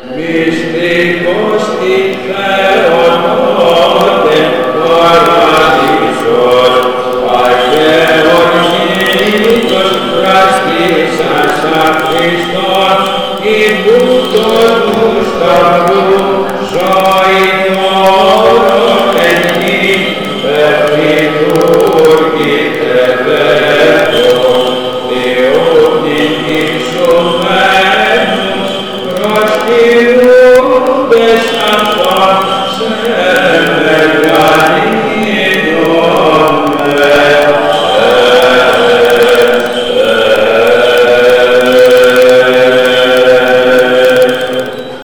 Μυστικός τυχαίωνότε παραδείσος, αγεωνήτως πραστήσας απ' Χριστόν, υπούτος του σταυρού